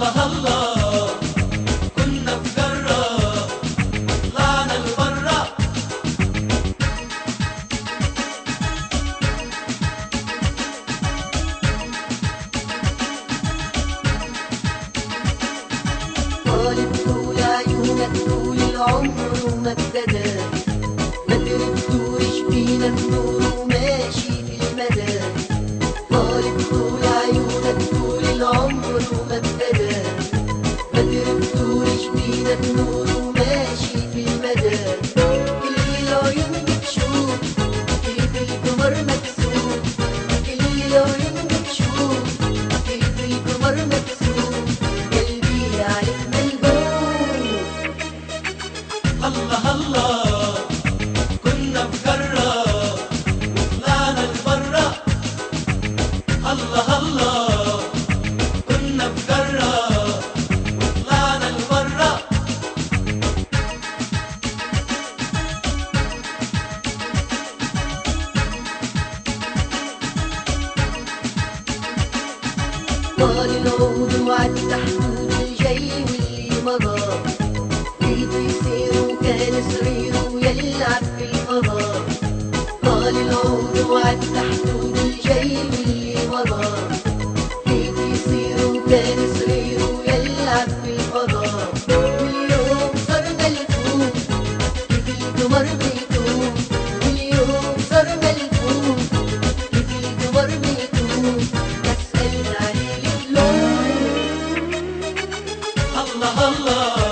الله الله كنا في جرة طلعنا لبرا. طالب طول عيونك طول العمر وما ابتدى، ما تردوش بينا النور وماشي في المدى. طالب طول عيونك طول العمر وما ابتدى، ما تردوش بينا النور وماشي في المدى. كل العيون بتشوف كيف القمر مكسوف، كل العيون بتشوف كيف القمر مكسوف. قلبي عليك ملهوف. الله الله كنا في جرة وطلعنا لبرا. الله الله كنا في جرة وطلعنا لبرا. طال العود وعدى حدود الجاي واللي مضى، لقيته يسير وكان صغير ويلعب في الفضاء. طال العود وعدى حدود الجاي واللي مضى، لقيته يسير وكان صغير ويلعب في الفضاء. واليوم صار ملفوف كيف القمر بيطوف، واليوم صار ملفوف كيف القمر بيطوف. بسأل عليه اللون. الله الله